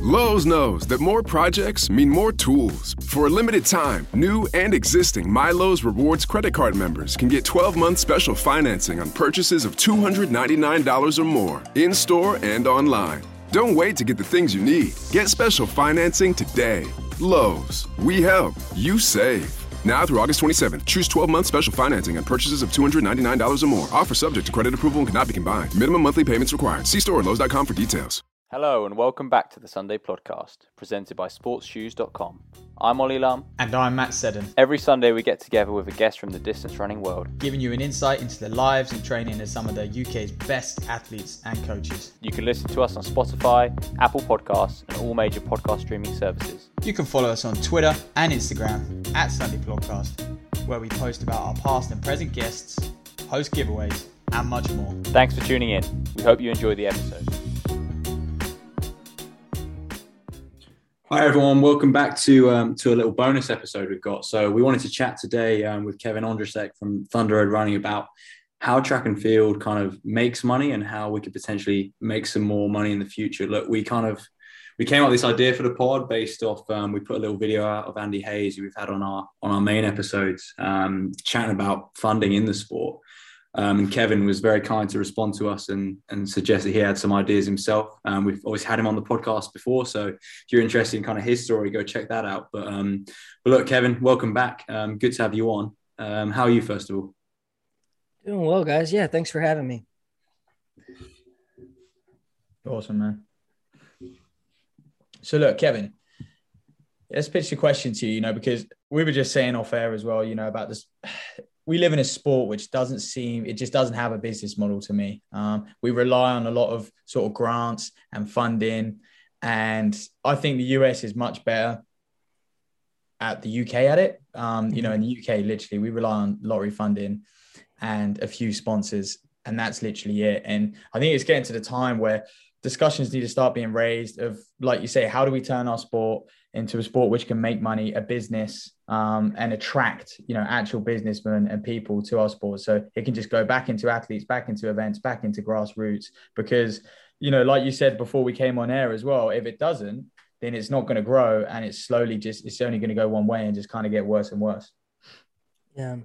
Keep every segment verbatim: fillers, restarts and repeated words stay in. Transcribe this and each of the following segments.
Lowe's knows that more projects mean more tools. For a limited time, new and existing MyLowe's Rewards credit card members can get twelve month special financing on purchases of two hundred ninety-nine dollars or more, in-store and online. Don't wait to get the things you need. Get special financing today. Lowe's. We help. You save. Now through August twenty-seventh, choose twelve month special financing on purchases of two hundred ninety-nine dollars or more. Offer subject to credit approval and cannot be combined. Minimum monthly payments required. See store or lowes dot com for details. Hello and welcome back to the Sunday Podcast, presented by sports shoes dot com. I'm Ollie Lum. And I'm Matt Seddon. Every Sunday we get together with a guest from the distance running world, giving you an insight into the lives and training of some of the U K's best athletes and coaches. You can listen to us on Spotify, Apple Podcasts and all major podcast streaming services. You can follow us on Twitter and Instagram at Sunday Podcast, where we post about our past and present guests, host giveaways and much more. Thanks for tuning in. We hope you enjoy the episode. Hi everyone, welcome back to um, to a little bonus episode we've got. So we wanted to chat today um, with Kevin Ondrasek from Thunder Road Running about how track and field kind of makes money and how we could potentially make some more money in the future. Look, we kind of we came up with this idea for the pod based off um, we put a little video out of Andy Hayes who we've had on our on our main episodes um, chatting about funding in the sport. Um, and Kevin was very kind to respond to us and, and suggest that he had some ideas himself. Um, we've always had him on the podcast before, so if you're interested in kind of his story, go check that out. But, um, but look, Kevin, welcome back. Um, good to have you on. Um, how are you, first of all? Doing well, guys. Yeah, thanks for having me. Awesome, man. So look, Kevin, let's pitch the question to you, you know, because we were just saying off air as well, you know, about this. We live in a sport which doesn't seem, it just doesn't have a business model to me. Um, we rely on a lot of sort of grants and funding. And I think the U S is much better at the U K at it. Um, you know, in the U K, literally, we rely on lottery funding and a few sponsors, and that's literally it. And I think it's getting to the time where discussions need to start being raised of, like you say, how do we turn our sport into a sport which can make money, a business, um, and attract, you know, actual businessmen and people to our sport. So it can just go back into athletes, back into events, back into grassroots, because, you know, like you said before we came on air as well, if it doesn't, then it's not going to grow, and it's slowly just, it's only going to go one way and just kind of get worse and worse. Yeah.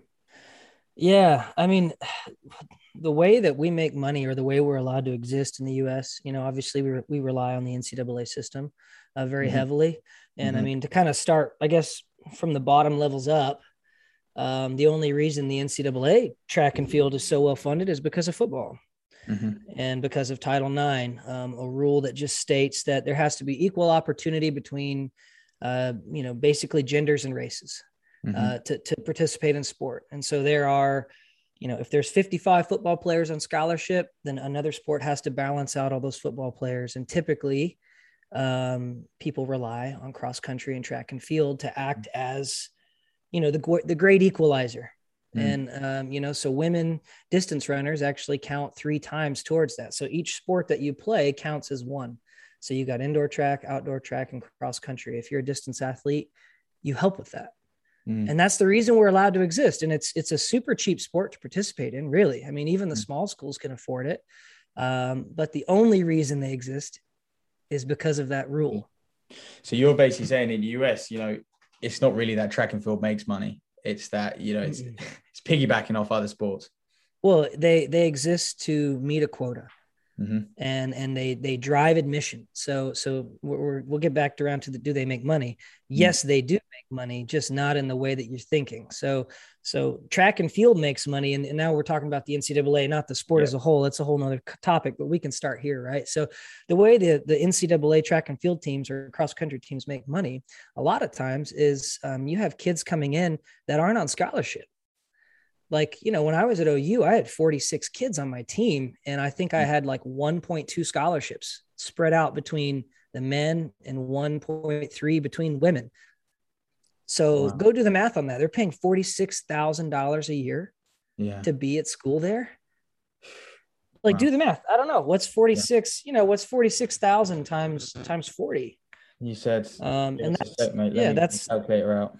Yeah. I mean, the way that we make money, or the way we're allowed to exist in the U S, you know, obviously we, re- we rely on the N C double A system uh, very mm-hmm. heavily. And mm-hmm. I mean, to kind of start, I guess, from the bottom levels up, um, the only reason the N C double A track and field is so well funded is because of football mm-hmm. and because of Title nine, um, a rule that just states that there has to be equal opportunity between, uh, you know, basically genders and races mm-hmm. uh, to, to participate in sport. And so there are, you know, if there's fifty-five football players on scholarship, then another sport has to balance out all those football players. And typically um, people rely on cross country and track and field to act as, you know, the, the great equalizer. Mm. And, um, you know, so women distance runners actually count three times towards that. So each sport that you play counts as one. So you got indoor track, outdoor track, and cross country. If you're a distance athlete, you help with that. Mm. And that's the reason we're allowed to exist. And it's, it's a super cheap sport to participate in, really. I mean, even the mm. small schools can afford it. Um, but the only reason they exist is because of that rule. So you're basically saying in the U S, you know, it's not really that track and field makes money. It's that, you know, it's, mm. it's piggybacking off other sports. Well, they, they exist to meet a quota. Mm-hmm. And and they they drive admission. So so we're, we'll get back around to the do they make money? Yes, mm-hmm. they do make money, just not in the way that you're thinking. So so track and field makes money, and, and now we're talking about the N C double A, not the sport yeah. as a whole. It's a whole nother topic, but we can start here, right? So the way the the N C double A track and field teams or cross country teams make money, a lot of times is um, you have kids coming in that aren't on scholarship. Like, you know, when I was at O U, I had forty-six kids on my team, and I think I had like one point two scholarships spread out between the men and one point three between women. So wow. Go do the math on that. They're paying forty-six thousand dollars a year yeah. to be at school there. Like, wow. Do the math. I don't know. What's forty-six, yeah. you know, what's forty-six thousand times, times forty? You said, um, and that's, sec, mate. yeah, that's calculator out.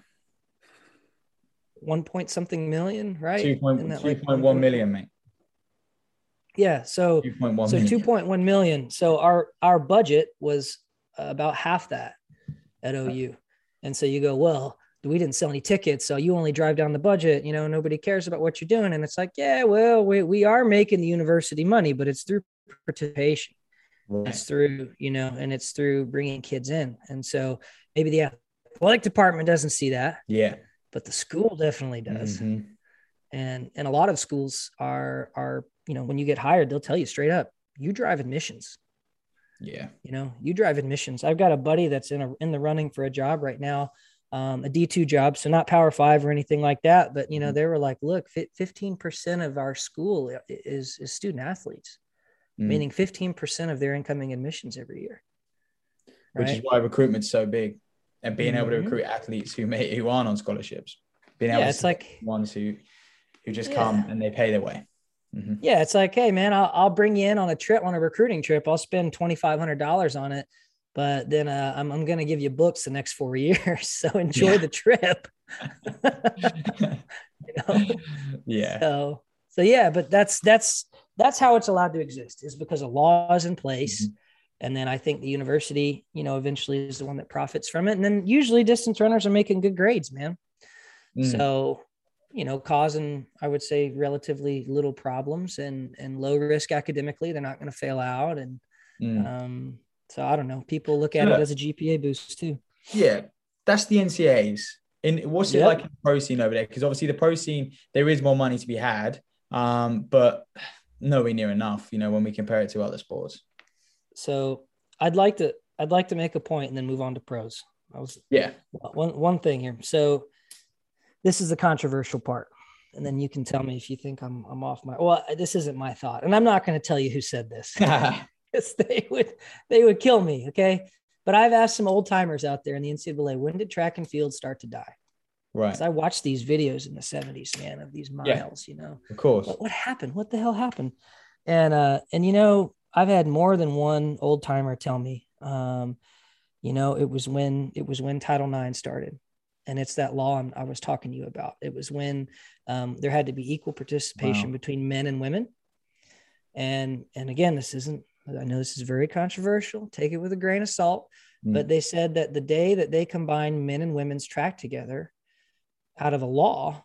One point something million, right? two point one million, mate. Yeah. So, two point one so million. two point one million. So our, our budget was about half that at O U. And so you go, well, we didn't sell any tickets, so you only drive down the budget. You know, nobody cares about what you're doing. And it's like, yeah, well, we, we are making the university money, but it's through participation. Right. It's through, you know, and it's through bringing kids in. And so maybe the athletic department doesn't see that. Yeah. But the school definitely does. Mm-hmm. And, and a lot of schools are, are, you know, when you get hired, they'll tell you straight up, you drive admissions. Yeah. You know, you drive admissions. I've got a buddy that's in a, in the running for a job right now. Um, a D two job. So not Power Five or anything like that, but you know, they were like, look, fifteen percent of our school is, is student athletes, mm. meaning fifteen percent of their incoming admissions every year. Right? Which is why recruitment's so big, and being mm-hmm. able to recruit athletes who may, who aren't on scholarships, being able yeah, to it's like ones who, who just yeah. come and they pay their way. Mm-hmm. Yeah. It's like, hey man, I'll, I'll bring you in on a trip, on a recruiting trip. I'll spend twenty-five hundred dollars on it. But then uh, I'm, I'm going to give you books the next four years. So enjoy yeah. the trip. you know? Yeah. So, so yeah, but that's, that's, that's how it's allowed to exist, is because a law is in place. Mm-hmm. And then I think the university, you know, eventually is the one that profits from it. And then usually distance runners are making good grades, man. Mm. So, you know, causing, I would say, relatively little problems and, and low risk academically. They're not going to fail out. And, mm. um, so I don't know. People look at yeah. it as a G P A boost too. Yeah, that's the N C A As. In what's it yep. like in the pro scene over there? Because obviously the pro scene, there is more money to be had, um, but nowhere near enough. You know, when we compare it to other sports. So I'd like to, I'd like to make a point and then move on to pros. I was yeah one one thing here. So this is the controversial part, and then you can tell me if you think I'm I'm off my. Well, this isn't my thought, and I'm not going to tell you who said this. they would they would kill me. Okay. But I've asked some old timers out there in the N C double A, when did track and field start to die? Right. I watched these videos in the seventies, man, of these miles, yeah, you know, of course. What, what happened? What the hell happened? And, uh, and, you know, I've had more than one old timer tell me, um, you know, it was when, it was when Title nine started. And it's that law I'm, I was talking to you about. It was when um, there had to be equal participation wow. between men and women. And, and again, this isn't, I know this is very controversial. Take it with a grain of salt, mm. but they said that the day that they combined men and women's track together out of a law,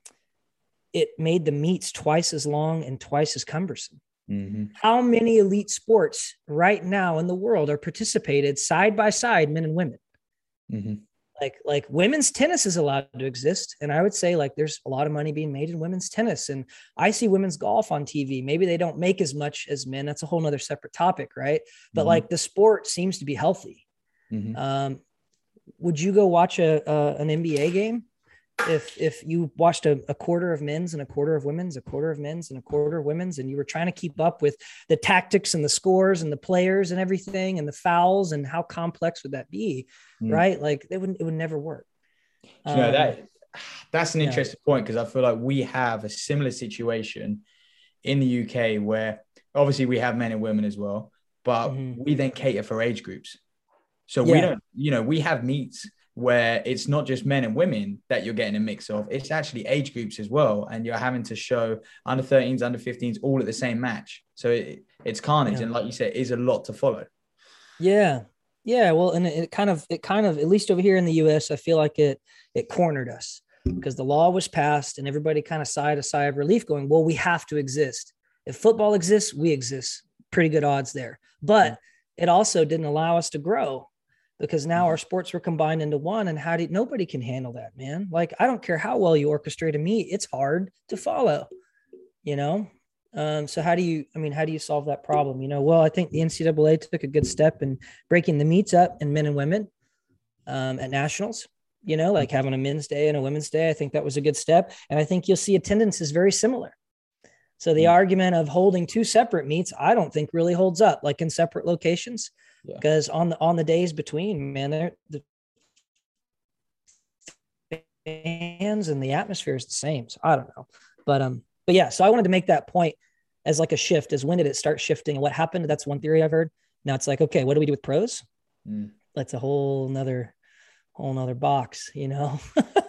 it made the meets twice as long and twice as cumbersome. Mm-hmm. How many elite sports right now in the world are participated side by side, men and women? Mm-hmm. Like, like women's tennis is allowed to exist. And I would say like, there's a lot of money being made in women's tennis, and I see women's golf on T V. Maybe they don't make as much as men. That's a whole nother separate topic. Right. But mm-hmm. like the sport seems to be healthy. Mm-hmm. Um, would you go watch a, a an N B A game if, if you watched a, a quarter of men's and a quarter of women's, a quarter of men's and a quarter of women's, and you were trying to keep up with the tactics and the scores and the players and everything and the fouls, and how complex would that be? Mm. Right. Like they wouldn't, it would never work. You know, um, that that's an interesting yeah. point, because I feel like we have a similar situation in the U K where obviously we have men and women as well, but mm-hmm. we then cater for age groups. So yeah. we don't, you know, we have meets where it's not just men and women that you're getting a mix of, it's actually age groups as well. And you're having to show under thirteens, under fifteens, all at the same match. So it, it's carnage. Yeah. And like you said, it is a lot to follow. Yeah. Yeah. Well, and it, it kind of, it kind of, at least over here in the U S, I feel like it, it cornered us because the law was passed and everybody kind of sighed a sigh of relief going, well, we have to exist. If football exists, we exist. Pretty good odds there. But it also didn't allow us to grow, because now our sports were combined into one. And how do nobody can handle that, man? Like, I don't care how well you orchestrate a meet, it's hard to follow, you know? Um, so how do you, I mean, how do you solve that problem? You know, well, I think the N C double A took a good step in breaking the meets up in men and women um, at nationals, you know, like having a men's day and a women's day. I think that was a good step. And I think you'll see attendance is very similar. So the mm-hmm. argument of holding two separate meets, I don't think really holds up, like in separate locations. Because yeah. on the on the days between, man, they're, the fans and the atmosphere is the same. So I don't know, but um, but yeah. So I wanted to make that point as like a shift. As when did it start shifting? What happened? That's one theory I've heard. Now it's like, okay, what do we do with pros? Mm. That's a whole nother whole nother box, you know.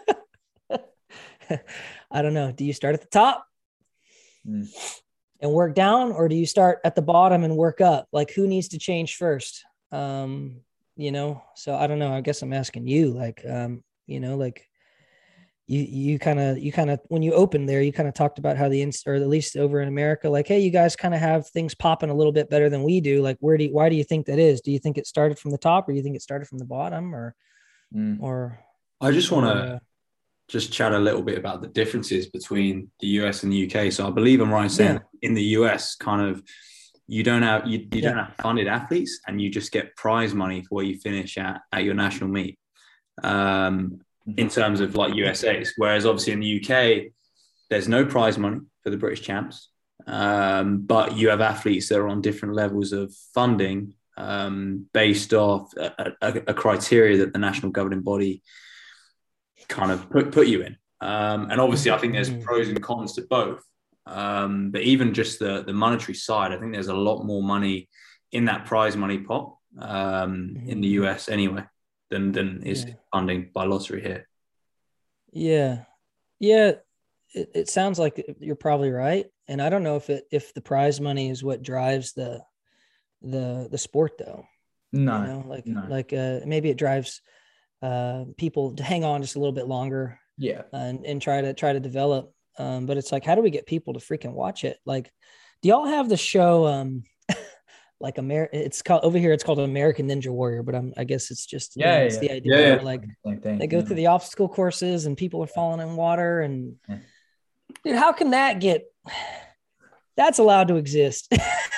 I don't know. Do you start at the top? Mm. and work down, or do you start at the bottom and work up? Like, who needs to change first? Um, you know, so I don't know. I guess I'm asking you, like, um, you know, like you, you kind of, you kind of, when you opened there, you kind of talked about how the, ins- or at least over in America, like, hey, you guys kind of have things popping a little bit better than we do. Like, where do you, why do you think that is? Do you think it started from the top, or do you think it started from the bottom, or, mm. or, I just want to uh, just chat a little bit about the differences between the U S and the U K. So I believe I'm right in saying yeah. in the U S, kind of, you don't have you, you yeah. don't have funded athletes, and you just get prize money for where you finish at at your national meet. Um, in terms of like U S As, whereas obviously in the U K, there's no prize money for the British champs, um, but you have athletes that are on different levels of funding um, based off a, a, a criteria that the national governing body kind of put, put you in. Um, and obviously, I think there's pros and cons to both. Um, but even just the, the monetary side, I think there's a lot more money in that prize money pot um, in the U S anyway than than is yeah. funding by lottery here. Yeah, yeah. It, it sounds like you're probably right, and I don't know if it if the prize money is what drives the the the sport though. No, you know, like no. like uh, maybe it drives uh, people to hang on just a little bit longer. Yeah, and and try to try to develop. Um, but it's like, how do we get people to freaking watch it? Like, do y'all have the show? Um, like Amer, it's called over here. It's called American Ninja Warrior, but I'm, I guess it's just, yeah, yeah, yeah. it's the idea yeah, where like thing, they go yeah. through the obstacle courses and people are falling in water. And yeah. dude, how can that get, that's allowed to exist?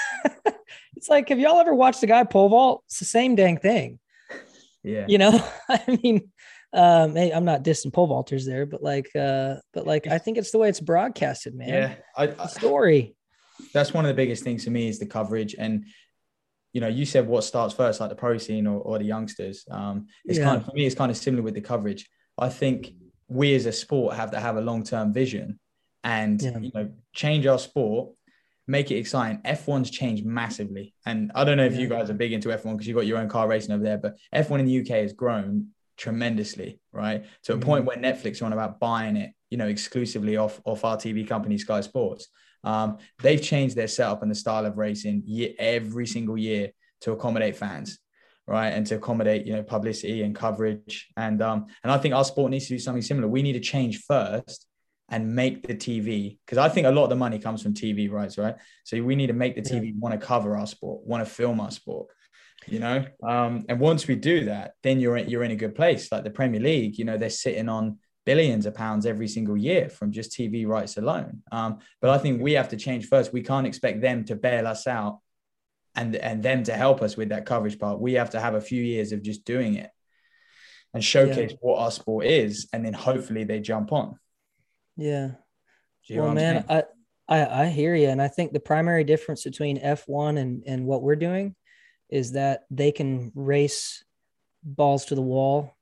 It's like, have y'all ever watched a guy pole vault? It's the same dang thing. Yeah. You know, I mean, um, hey, I'm not dissing pole vaulters there, but like, uh, but like, I think it's the way it's broadcasted, man. Yeah. I, the story. That's one of the biggest things for me is the coverage. And, you know, you said what starts first, like the pro scene or, or the youngsters. Um, it's yeah. kind of, for me, it's kind of similar with the coverage. I think we as a sport have to have a long-term vision and, yeah. you know, change our sport, make it exciting. F one's changed massively. And I don't know if yeah. you guys are big into F one because you've got your own car racing over there, but F one in the U K has grown tremendously, right? To a mm-hmm. point where Netflix are on about buying it, you know, exclusively off, off our T V company, Sky Sports. Um, they've changed their setup and the style of racing year, every single year to accommodate fans, right? And to accommodate, you know, publicity and coverage. And um, and I think our sport needs to do something similar. We need to change first and make the T V, because I think a lot of the money comes from T V rights, right? So we need to make the T V yeah. want to cover our sport, want to film our sport, you know? Um, and once we do that, then you're, you're in a good place. Like the Premier League, you know, they're sitting on billions of pounds every single year from just T V rights alone. Um, but I think we have to change first. We can't expect them to bail us out and, and them to help us with that coverage part. We have to have a few years of just doing it and showcase yeah. what our sport is. And then hopefully they jump on. Yeah. Well, man, I, I, I hear you. And I think the primary difference between F one and, and what we're doing is that they can race balls to the wall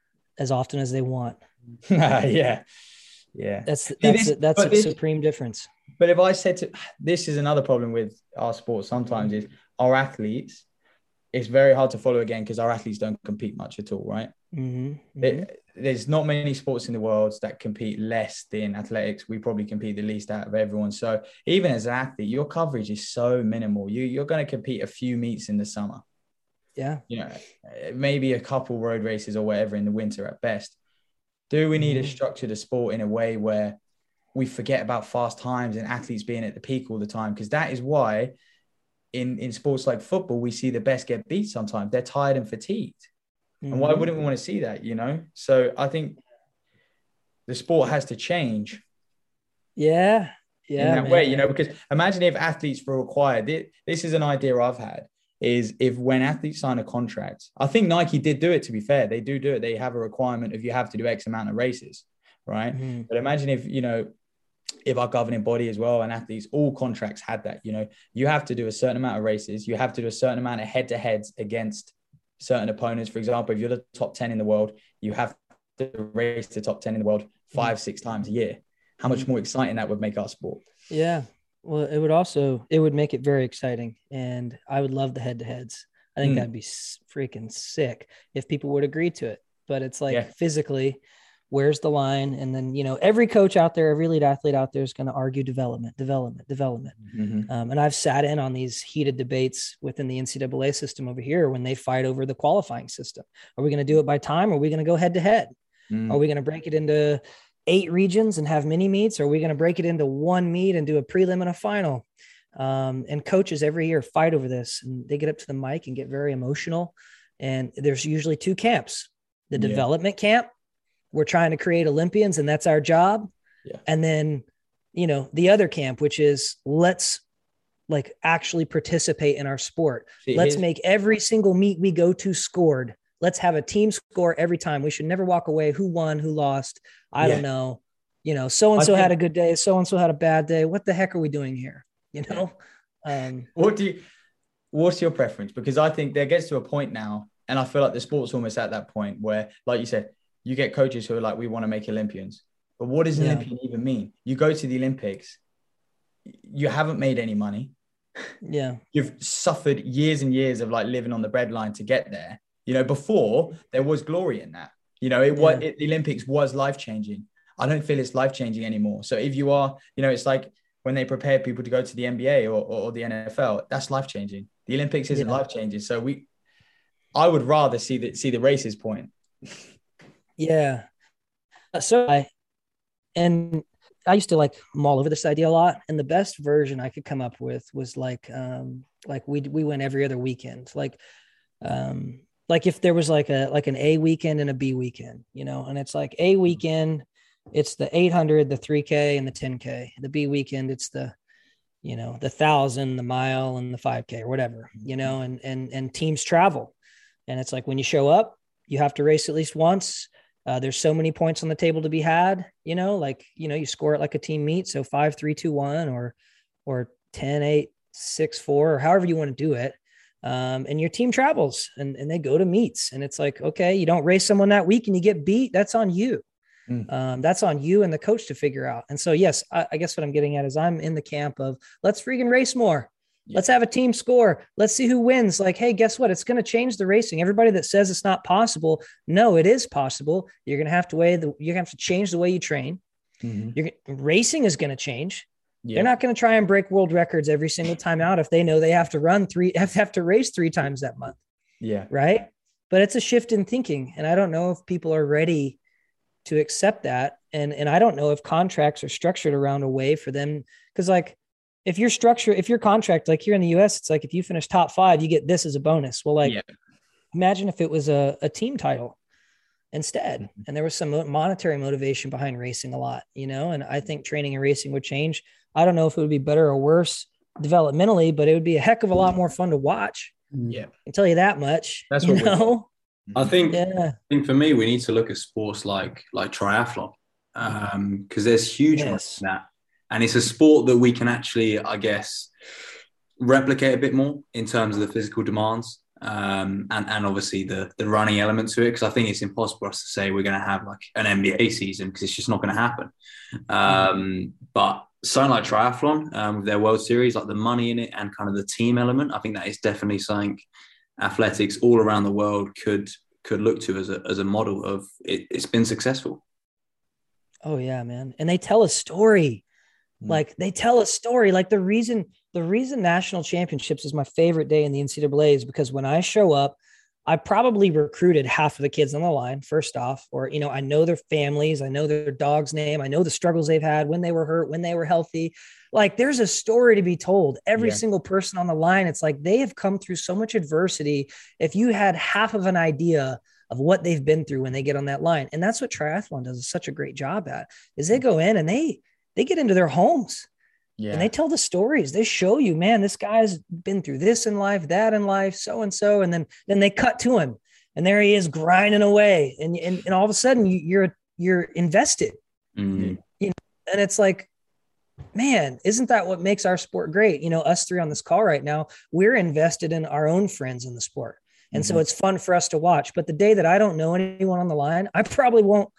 as often as they want. yeah. Yeah. That's, that's, this, that's a this, supreme difference. But if I said to, this is another problem with our sport sometimes is our athletes, it's very hard to follow again because our athletes don't compete much at all, right? Mm-hmm. Mm-hmm. It, there's not many sports in the world that compete less than athletics. We probably compete the least out of everyone. So even as an athlete, your coverage is so minimal. You, you're going to compete a few meets in the summer. Yeah. You know, maybe a couple road races or whatever in the winter at best. Do we need mm-hmm. to structure the sport in a way where we forget about fast times and athletes being at the peak all the time? Because that is why in, in sports like football, we see the best get beat sometimes. They're tired and fatigued. Mm-hmm. And why wouldn't we want to see that, you know? So I think the sport has to change. Yeah. Yeah. In that man. way, you know, because imagine if athletes were required. This is an idea I've had, is if when athletes sign a contract, I think Nike did do it, to be fair. They do do it. They have a requirement of you have to do X amount of races, right? Mm-hmm. But imagine if, you know, if our governing body as well and athletes, all contracts had that, you know, you have to do a certain amount of races. You have to do a certain amount of head-to-heads against certain opponents. For example, if you're the top ten in the world, you have to race the top ten in the world five, six times a year. How much more exciting that would make our sport. Yeah. Well, it would also, it would make it very exciting. And I would love the head to heads. I think mm. that'd be freaking sick if people would agree to it. But it's like yeah. physically, Where's the line? And then, you know, every coach out there, every elite athlete out there is going to argue development, development, development. Mm-hmm. Um, and I've sat in on these heated debates within the N C double A system over here when they fight over the qualifying system. Are we going to do it by time? Or are we going to go head to head? Mm. Are we going to break it into eight regions and have mini meets? Or are we going to break it into one meet and do a prelim and a final? Um, and coaches every year fight over this, and they get up to the mic and get very emotional. And there's usually two camps, the Yeah. development camp. We're trying to create Olympians and that's our job. Yeah. And then, you know, the other camp, which is let's like actually participate in our sport. See, let's here's- make every single meet we go to scored. Let's have a team score every time. We should never walk away. Who won, who lost? I Yeah. don't know. You know, so-and-so I think- had a good day. So-and-so had a bad day. What the heck are we doing here? You know? Um, What do you, what's your preference? Because I think there gets to a point now, and I feel like the sport's almost at that point where, like you said, you get coaches who are like, we want to make Olympians. But what does Yeah. Olympian even mean? You go to the Olympics, you haven't made any money. yeah. You've suffered years and years of like living on the breadline to get there. You know, before there was glory in that. You know, it was Yeah. it, the Olympics was life changing. I don't feel it's life changing anymore. So if you are, you know, it's like when they prepare people to go to the N B A or, or, or the N F L, that's life changing. The Olympics isn't Yeah. life changing. So we, I would rather see the see the races point. Yeah. Uh, So I, and I used to like mull over this idea a lot. And the best version I could come up with was like, um, like we, we went every other weekend. Like, um, like if there was like a, like an A weekend and a B weekend, you know, and it's like A weekend, it's the eight hundred, the three K and the ten K. The B weekend, it's the, you know, the thousand, the mile and the five K or whatever, you know, and, and, and teams travel. And it's like, when you show up, you have to race at least once. Uh, there's so many points on the table to be had, you know, like, you know, you score it like a team meet. So five, three, two, one, or, or ten, eight, six, four, or however you want to do it. Um, and your team travels and, and they go to meets, and it's like, okay, you don't race someone that week and you get beat. That's on you. Mm. Um, that's on you and the coach to figure out. And so, yes, I, I guess what I'm getting at is I'm in the camp of let's freaking race more. Yeah. Let's have a team score. Let's see who wins. Like, hey, guess what? It's going to change the racing. Everybody that says it's not possible, no, it is possible. You're going to have to weigh the, you're going to have to change the way you train. Mm-hmm. You're racing is going to change. Yeah. They're not going to try and break world records every single time out if they know they have to run three, have have to race three times that month. Yeah. Right. But it's a shift in thinking. And I don't know if people are ready to accept that. And, and I don't know if contracts are structured around a way for them. Cause like, if your structure, if your contract, like here in the U S, it's like, if you finish top five, you get this as a bonus. Well, like, Yeah. imagine if it was a, a team title instead, Mm-hmm. and there was some monetary motivation behind racing a lot, you know, and I think training and racing would change. I don't know if it would be better or worse developmentally, but it would be a heck of a lot more fun to watch. Yeah. I can tell you that much. That's you what we- know? I think Yeah. I think for me, we need to look at sports like like triathlon um, because there's huge Yes. ones in that, and it's a sport that we can actually, I guess, replicate a bit more in terms of the physical demands um, and and obviously the the running element to it. Because I think it's impossible for us to say we're going to have like an N B A season because it's just not going to happen. Um, but something like triathlon um, with their World Series, like the money in it and kind of the team element, I think that is definitely something athletics all around the world could could look to as a as a model of it, it's been successful. Oh yeah, man. And they tell a story. Mm. Like they tell a story. Like the reason, the reason national championships is my favorite day in the N C double A is because when I show up, I probably recruited half of the kids on the line, first off, or, you know, I know their families, I know their dog's name, I know the struggles they've had when they were hurt, when they were healthy. Like there's a story to be told. Every Yeah. single person on the line, it's like they have come through so much adversity. If you had half of an idea of what they've been through when they get on that line, and that's what triathlon does such a great job at, is they go in and they, they get into their homes. Yeah. And they tell the stories. They show you, man, this guy's been through this in life, that in life, so and so, and then then they cut to him, and there he is grinding away, and and, and all of a sudden you, you're you're invested, Mm. and it's like, man, isn't that what makes our sport great? You know, us three on this call right now, we're invested in our own friends in the sport, and Mm-hmm. so it's fun for us to watch. But the day that I don't know anyone on the line, I probably won't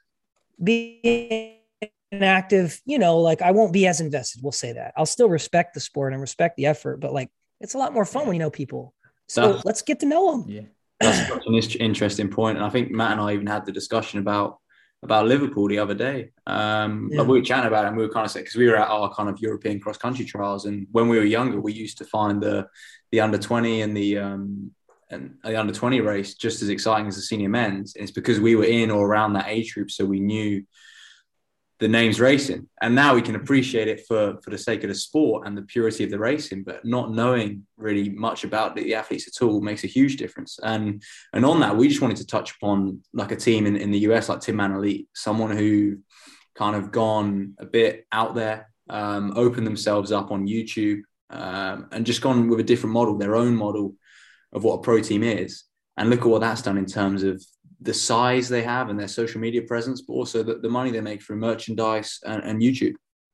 be active, you know, like I won't be as invested. We'll say that. I'll still respect the sport and respect the effort, but like it's a lot more fun when you know people. So That's- let's get to know them. Yeah. That's such an is- interesting point, and I think Matt and I even had the discussion about about Liverpool the other day. Um, yeah. Like we were chatting about it, and we were kind of saying, because we were at our kind of European cross country trials, and when we were younger, we used to find the the under twenty and the um, and the under twenty race just as exciting as the senior men's. And it's because we were in or around that age group, so we knew the names racing, and now we can appreciate it for for the sake of the sport and the purity of the racing. But not knowing really much about the athletes at all makes a huge difference. And and on that, we just wanted to touch upon like a team in, in the U S like Tin Man Elite, someone who kind of gone a bit out there, um, opened themselves up on YouTube, um, and just gone with a different model, their own model of what a pro team is. And look at what that's done in terms of the size they have and their social media presence, but also the, the money they make through merchandise and, and YouTube.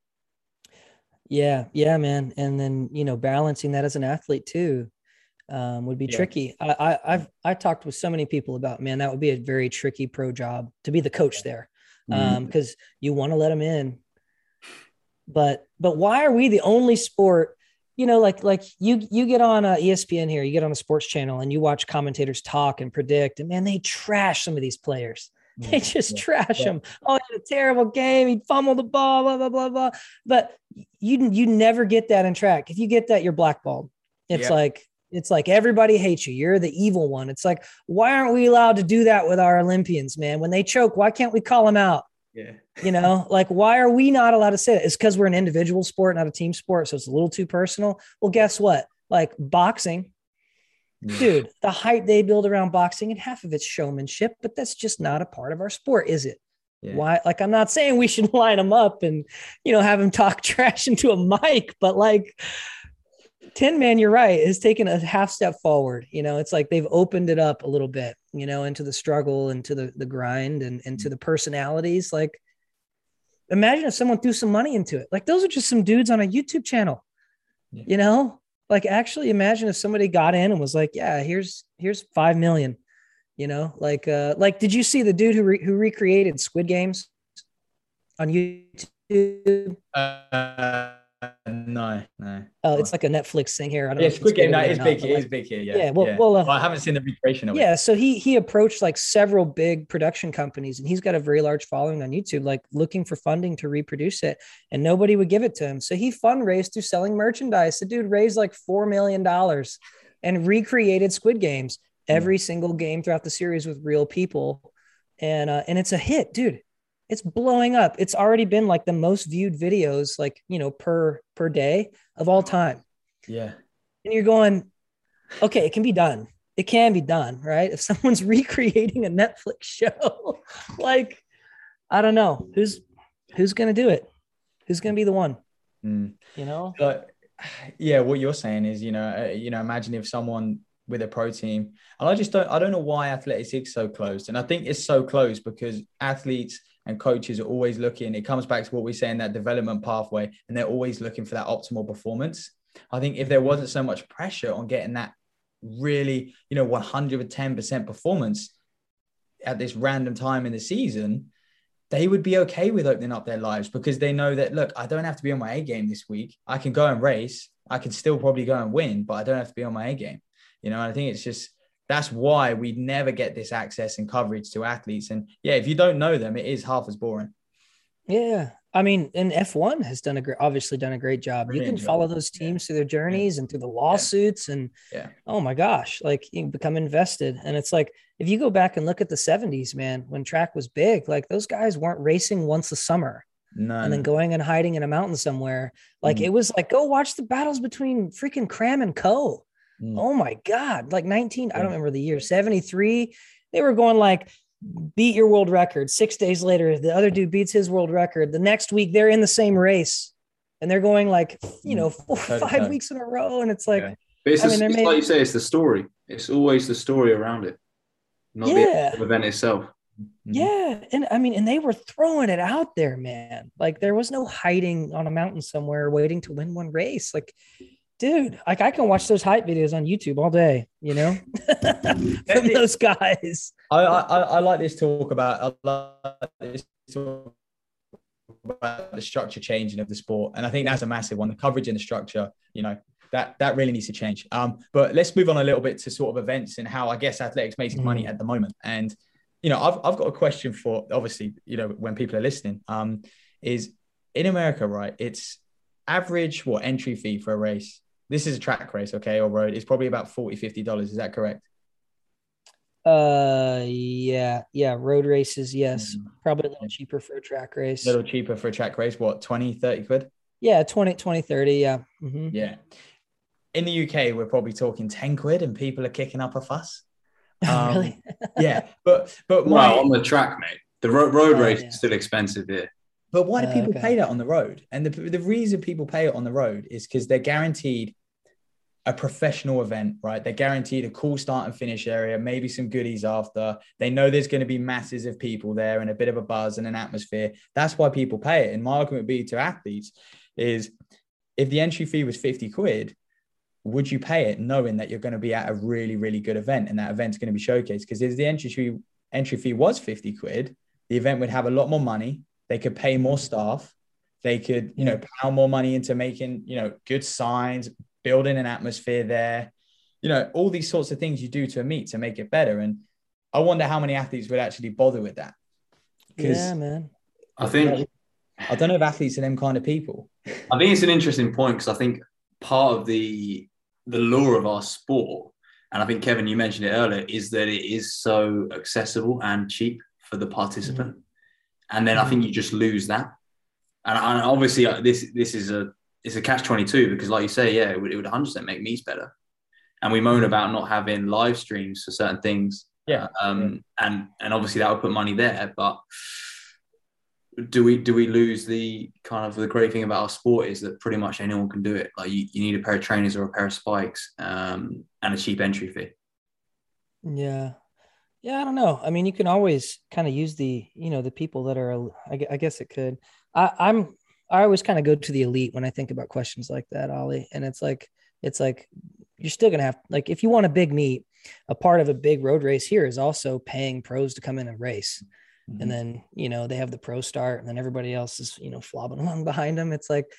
Yeah. Yeah, man. And then, you know, balancing that as an athlete too, um, would be yeah. tricky. I, I I've, I talked with so many people about, man, that would be a very tricky pro job to be the coach there. Mm-hmm. Um, cause you want to let them in, but, but why are we the only sport, you know, like, like you, you get on a E S P N here, you get on a sports channel and you watch commentators talk and predict, and man, they trash some of these players. They just yeah. trash yeah. them. Oh, he had a terrible game. He fumbled the ball, blah, blah, blah, blah. But you, you never get that in track. If you get that, you're blackballed. It's yeah. like, it's like everybody hates you. You're the evil one. It's like, why aren't we allowed to do that with our Olympians, man? When they choke, why can't we call them out? Yeah. You know, like, why are we not allowed to say that? It's because we're an individual sport, not a team sport. So it's a little too personal. Well, guess what? Like boxing, yeah. dude, the hype they build around boxing, and half of it's showmanship, but that's just not a part of our sport, is it? Yeah. Why? Like, I'm not saying we should line them up and, you know, have them talk trash into a mic, but like, Tin Man, you're right, has taken a half step forward. You know, it's like they've opened it up a little bit, you know, into the struggle, into the, the grind, and into the personalities. Like, imagine if someone threw some money into it. Like, those are just some dudes on a YouTube channel, yeah. you know, like, actually imagine if somebody got in and was like, yeah, here's, here's five million, you know, like, uh, like, did you see the dude who, re- who recreated Squid Games on YouTube? Uh, no, no. Oh, it's like a Netflix thing here. I don't yeah, know. Squid Game. That is big. It is big here. Yeah. Yeah. Well, yeah. well, uh, well, I haven't seen the recreation of it. Yeah. So he he approached like several big production companies, and he's got a very large following on YouTube, like looking for funding to reproduce it, and nobody would give it to him. So he fundraised through selling merchandise. The dude raised like four million dollars and recreated Squid Games, every yeah. single game throughout the series with real people, and uh, and it's a hit, dude. It's blowing up. It's already been like the most viewed videos, like, you know, per, per day of all time. Yeah. And you're going, okay, it can be done. It can be done, right? If someone's recreating a Netflix show, like, I don't know who's, who's going to do it. Who's going to be the one, mm. you know? But yeah, what you're saying is, you know, uh, you know, imagine if someone with a pro team, and I just don't, I don't know why athletics is so closed. And I think it's so closed because athletes and coaches are always looking, it comes back to what we say in that development pathway, and they're always looking for that optimal performance. I think if there wasn't so much pressure on getting that really, you know, one hundred ten percent performance at this random time in the season, they would be okay with opening up their lives, because they know that, look, I don't have to be on my A game this week. I can go and race. I can still probably go and win, but I don't have to be on my A game. You know, I think it's just, that's why we never get this access and coverage to athletes. And yeah, if you don't know them, it is half as boring. Yeah. I mean, and F one has done a great, obviously done a great job. Brilliant you can job. follow those teams yeah. through their journeys yeah. and through the lawsuits yeah. and yeah. oh my gosh, like you become invested. And it's like, if you go back and look at the seventies, man, when track was big, like those guys weren't racing once a summer no, and then going and hiding in a mountain somewhere. Like mm. it was like, go watch the battles between freaking Cram and Co. Mm. Oh my God. Like nineteen, yeah. I don't remember the year, seventy-three. They were going like, beat your world record. Six days later, the other dude beats his world record. The next week they're in the same race and they're going like, you know, four, five weeks in a row. And it's like, yeah. but it's, I mean, it's made... like you say, it's the story. It's always the story around it, not yeah. the event itself. Mm-hmm. Yeah. And I mean, and they were throwing it out there, man. Like there was no hiding on a mountain somewhere waiting to win one race. Like, dude, like I can watch those hype videos on YouTube all day, you know, from those guys. I, I I like this talk about, I like this talk about the structure changing of the sport. And I think that's a massive one. The coverage and the structure, you know, that, that really needs to change. Um, but let's move on a little bit to sort of events and how I guess athletics makes Mm. money at the moment. And you know, I've, I've got a question for, obviously, you know, when people are listening, um, is in America, right? It's average, what, entry fee for a race. This is a track race, okay, or road. It's probably about forty dollars, fifty dollars. Is that correct? Uh, yeah, yeah. Road races, yes. Mm-hmm. Probably a little cheaper for a track race. A little cheaper for a track race. What, twenty, thirty quid? Yeah, twenty, twenty, thirty. Yeah. Mm-hmm. Yeah. In the U K, we're probably talking ten quid and people are kicking up a fuss. Um, oh, really? yeah. But, but my, well, on the track, mate, the road, road oh, race yeah. is still expensive here. But why do people uh, okay. pay that on the road? And the, the reason people pay it on the road is because they're guaranteed a professional event, right? They're guaranteed a cool start and finish area, maybe some goodies after. They know there's going to be masses of people there and a bit of a buzz and an atmosphere. That's why people pay it. And my argument would be to athletes is if the entry fee was fifty quid, would you pay it knowing that you're going to be at a really, really good event and that event's going to be showcased? Because if the entry fee, entry fee was fifty quid, the event would have a lot more money. They could pay more staff. They could, you know, pound more money into making, you know, good signs, building an atmosphere there, you know, all these sorts of things you do to a meet to make it better. And I wonder how many athletes would actually bother with that. Yeah, man. I think, I don't know if athletes are them kind of people. I think it's an interesting point because I think part of the, the lure of our sport, and I think, Kevin, you mentioned it earlier, is that it is so accessible and cheap for the participant. Mm-hmm. And then I think you just lose that. And, and obviously this, this is a, it's a catch twenty-two because like you say, yeah, it would, it would one hundred percent make meets better. And we moan about not having live streams for certain things. Yeah. Um, yeah. And, and obviously that would put money there, but do we, do we lose the kind of the great thing about our sport is that pretty much anyone can do it. Like you, you need a pair of trainers or a pair of spikes um, and a cheap entry fee. Yeah. Yeah. I don't know. I mean, you can always kind of use the, you know, the people that are, I guess it could, I, I'm, I always kind of go to the elite when I think about questions like that, Ollie. And it's like, it's like, you're still going to have, like, if you want a big meet, a part of a big road race here is also paying pros to come in and race. Mm-hmm. And then, you know, they have the pro start and then everybody else is, you know, flobbing along behind them. It's like,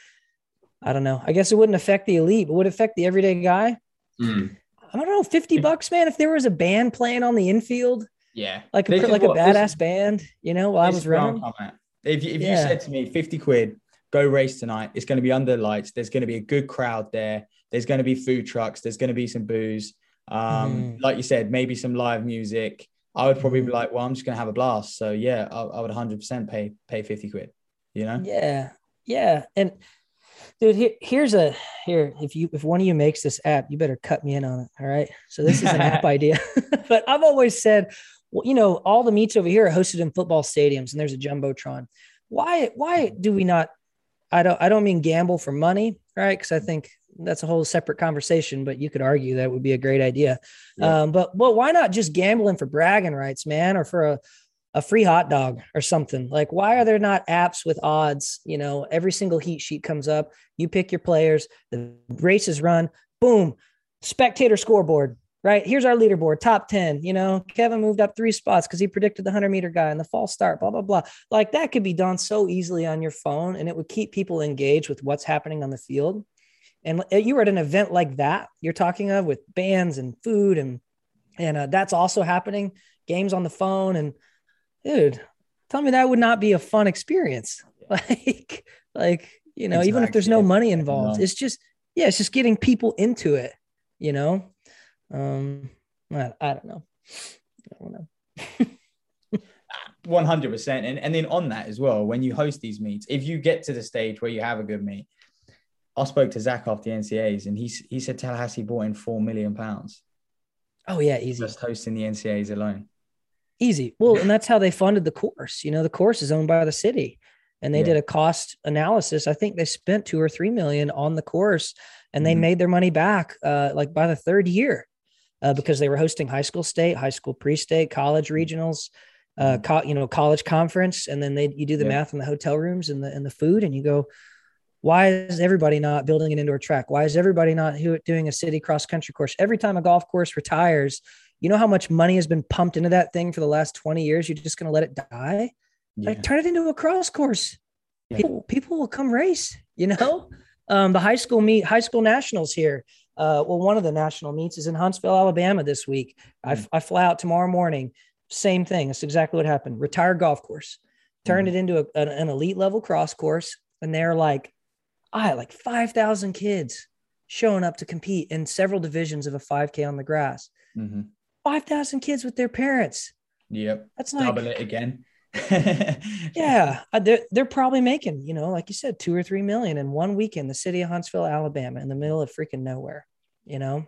I don't know. I guess it wouldn't affect the elite, but would it affect the everyday guy? Mm. I don't know. fifty bucks, man. If there was a band playing on the infield, yeah, like a, like a what, badass this, band, you know, while I was running. If you, if yeah. you said to me fifty quid, go race tonight, it's going to be under lights. There's going to be a good crowd there. There's going to be food trucks. There's going to be some booze. Um, mm. Like you said, maybe some live music. I would probably mm. be like, well, I'm just going to have a blast. So yeah, I, I would one hundred percent pay, pay fifty quid, you know? Yeah. Yeah. And dude, here, here's a, here, if you, if one of you makes this app, you better cut me in on it. All right. So this is an app idea, but I've always said, well, you know, all the meets over here are hosted in football stadiums and there's a Jumbotron. Why, why do we not, I don't, I don't mean gamble for money, right? Cause I think that's a whole separate conversation, but you could argue that would be a great idea. Yeah. Um, but, but why not just gambling for bragging rights, man, or for a, a free hot dog or something? Like, why are there not apps with odds? You know, every single heat sheet comes up, you pick your players, the races run, boom, spectator scoreboard, right? Here's our leaderboard, top ten, you know, Kevin moved up three spots because he predicted the hundred meter guy in the false start, blah, blah, blah. Like that could be done so easily on your phone and it would keep people engaged with what's happening on the field. And you were at an event like that you're talking of with bands and food and, and uh, that's also happening, games on the phone. And dude, tell me that would not be a fun experience. Like, like, you know, exactly. Even if there's no money involved, no. It's just, yeah, it's just getting people into it, you know? Um, I, I don't know. I don't know. one hundred percent. And, and then on that as well, when you host these meets, if you get to the stage where you have a good meet, I spoke to Zach after the N C A As and he, he said Tallahassee brought in four million pounds. Oh yeah. Easy. Just hosting the N C A As alone. Easy. Well, and that's how they funded the course. You know, the course is owned by the city and they yeah. did a cost analysis. I think they spent two or three million on the course and they mm-hmm. made their money back uh, like by the third year uh, because they were hosting high school state, high school pre-state, college regionals, uh, co- you know, college conference. And then they, you do the yeah. math in the hotel rooms and the, and the food and you go, why is everybody not building an indoor track? Why is everybody not doing a city cross country course? Every time a golf course retires, you know how much money has been pumped into that thing for the last twenty years? You're just going to let it die? Yeah. Like turn it into a cross course. Yeah. People, people will come race, you know? Um, the high school meet, high school nationals here. Uh, well, one of the national meets is in Huntsville, Alabama this week. Mm-hmm. I, I fly out tomorrow morning. Same thing. It's exactly what happened. Retired golf course, turned Mhm. it into a, an, an elite level cross course. And they're like, I had like five thousand kids showing up to compete in several divisions of a five K on the grass. Mhm. five thousand kids with their parents. Yep. That's like, Double it again. yeah, uh, they're, they're probably making, you know, like you said, two or three million in one weekend, the city of Huntsville, Alabama, in the middle of freaking nowhere, you know?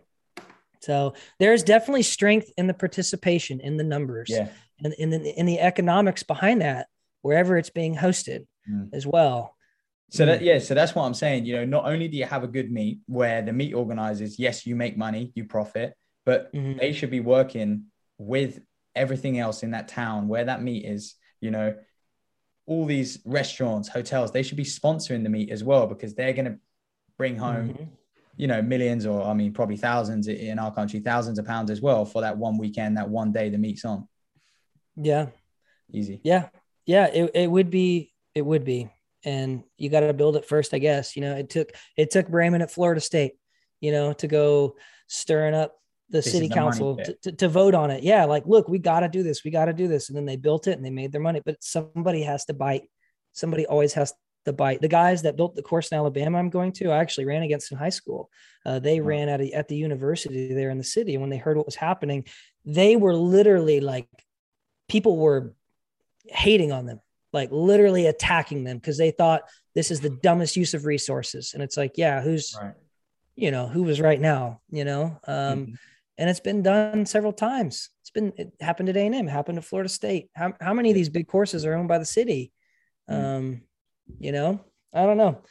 So there's definitely strength in the participation, in the numbers, Yeah. and in the, in the economics behind that, wherever it's being hosted Mm. as well. So that, yeah, so that's what I'm saying. You know, not only do you have a good meet where the meet organizers, yes, you make money, you profit, but Mhm. they should be working with everything else in that town where that meet is, you know, all these restaurants, hotels, they should be sponsoring the meet as well, because they're going to bring home, Mhm. you know, millions, or I mean, probably thousands in our country, thousands of pounds as well for that one weekend, that one day the meet's on. Yeah. Easy. Yeah. Yeah. It, it would be, it would be. And you got to build it first, I guess. You know, it took, it took Brayman at Florida State, you know, to go stirring up the This city is the money council pit. to, to, to vote on it. Yeah. Like, look, we got to do this. We got to do this. And then they built it and they made their money, but somebody has to bite. Somebody always has to bite. The guys that built the course in Alabama I'm going to, I actually ran against in high school. Uh, they Wow. ran at, a, at the university there in the city. And when they heard what was happening, they were literally like, people were hating on them, like literally attacking them because they thought this is the dumbest use of resources. And it's like, yeah, who's, Right. you know, who was right now, you know? Um, Mhm. And it's been done several times. It's been, it happened at A and M, happened at Florida State. How, how many of these big courses are owned by the city? Mm. Um, you know, I don't know.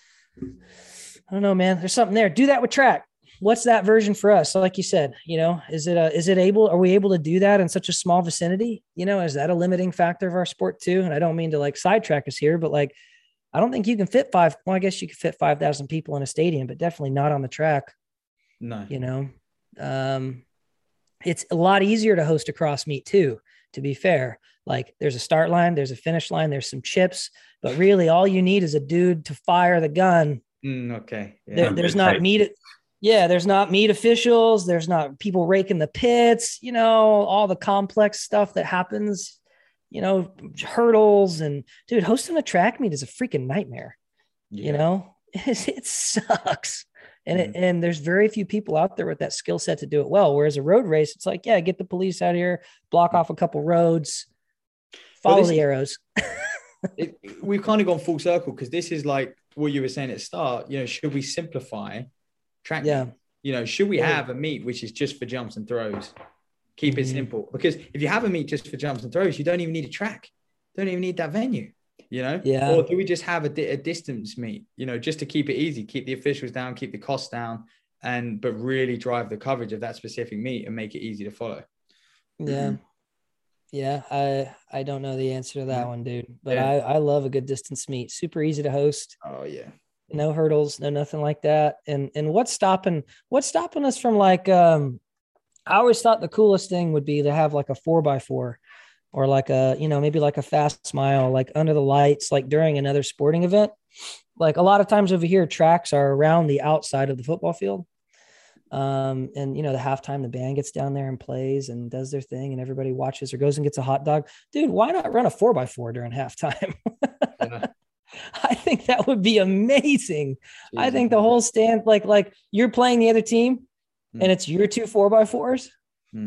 I don't know, man. There's something there. Do that with track. What's that version for us? So like you said, you know, is it, a, is it able, are we able to do that in such a small vicinity? You know, is that a limiting factor of our sport too? And I don't mean to like sidetrack us here, but like, I don't think you can fit five. Well, I guess you could fit five thousand people in a stadium, but definitely not on the track. No. You know, um, it's a lot easier to host a cross meet too, to be fair. Like there's a start line, there's a finish line, there's some chips, but really all you need is a dude to fire the gun. Mm, okay. Yeah. There, there's not meet. Yeah. There's not meet officials. There's not people raking the pits, you know, all the complex stuff that happens, you know, hurdles and dude, hosting a track meet is a freaking nightmare. Yeah. You know, it, it sucks. And it, and there's very few people out there with that skill set to do it well. Whereas a road race, it's like, yeah, get the police out here, block off a couple roads, follow Well, the this- arrows. it, we've kind of gone full circle because this is like what you were saying at the start. You know, should we simplify track Yeah. meet? You know, should we Yeah. have a meet which is just for jumps and throws? Keep it Mhm. simple, because if you have a meet just for jumps and throws, you don't even need a track. Don't even need that venue. You know, Yeah. Or do we just have a, di- a distance meet? You know, just to keep it easy, keep the officials down, keep the costs down, and but really drive the coverage of that specific meet and make it easy to follow. Yeah. Yeah. I, I don't know the answer to that Yeah. one, dude, but Yeah. I, I love a good distance meet. Super easy to host. Oh yeah. No hurdles, no nothing like that. And and what's stopping what's stopping us from like um I always thought the coolest thing would be to have like a four by four or like a, you know, maybe like a fast mile, like under the lights, like during another sporting event. Like a lot of times over here, tracks are around the outside of the football field. Um, and you know, the halftime, the band gets down there and plays and does their thing and everybody watches or goes and gets a hot dog. Dude, why not run a four by four during halftime? Yeah. I think that would be amazing. I think the whole stand, like, like you're playing the other team and it's your two four by fours. Hmm.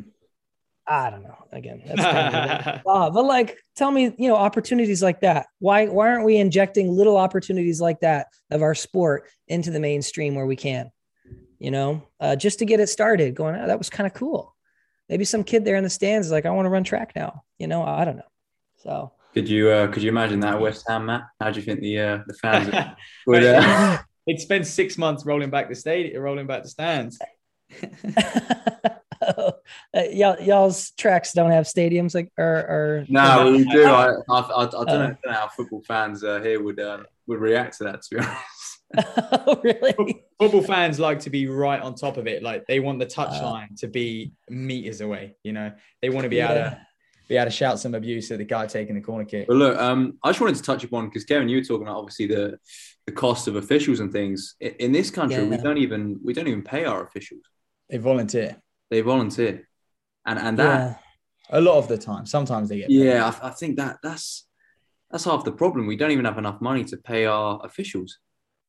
I don't know. Again, that's kind of uh, but like, tell me, you know, opportunities like that. Why, why aren't we injecting little opportunities like that of our sport into the mainstream where we can, you know, uh, just to get it started going, oh, that was kind of cool. Maybe some kid there in the stands is like, I want to run track now. You know, I don't know. So Could you uh, could you imagine that at West Ham, Matt? How do you think the uh, the fans would? Uh... They'd spend six months rolling back the stadium, rolling back the stands. uh, y'all, y'all's tracks don't have stadiums like or, or No, we do. I, I, I, I, don't, know, Uh, I don't know how football fans uh, here would uh, would react to that. To be honest, oh, really? Football fans like to be right on top of it. Like they want the touchline Uh, to be meters away. You know, they want to be able yeah. to be able to shout some abuse at the guy taking the corner kick. but look, um, I just wanted to touch upon because Kevin, you were talking about obviously the the cost of officials and things in, in this country. We Yeah. don't even we don't even pay our officials. They volunteer. They volunteer, and and that Yeah. A lot of the time. Sometimes they get paid. Yeah, I, I think that that's that's half the problem. We don't even have enough money to pay our officials.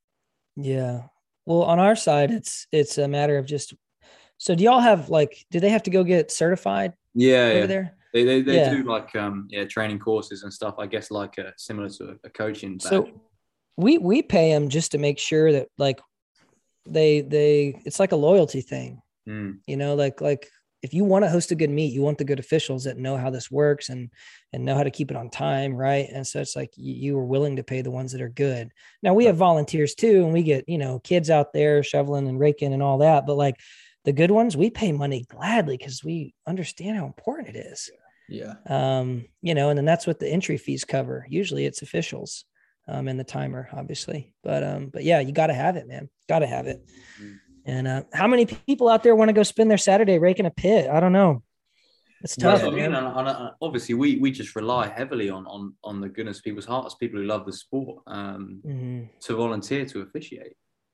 Yeah. Well, on our side, it's it's a matter of just. So, do y'all have like? Do they have to go get certified? Yeah, over yeah. there. They they, they yeah. do like um yeah training courses and stuff. I guess like a, similar to a, a coaching. Badge. So, we we pay them just to make sure that like they they it's like a loyalty thing. Mm. You know, like like. If you want to host a good meet, you want the good officials that know how this works and, and know how to keep it on time. Right. And so it's like, you, you are willing to pay the ones that are good. Now we have volunteers too. And we get, you know, kids out there shoveling and raking and all that, but like the good ones, we pay money gladly because we understand how important it is. Yeah. Um, you know, and then that's what the entry fees cover. Usually it's officials um, and the timer obviously, but, um, but yeah, you got to have it, man. Got to have it. Mm. And uh, how many people out there want to go spend their Saturday raking a pit? I don't know. It's tough. Yeah, I mean, and, and obviously, we we just rely heavily on on on the goodness of people's hearts, people who love the sport, um, mm-hmm. to volunteer to officiate.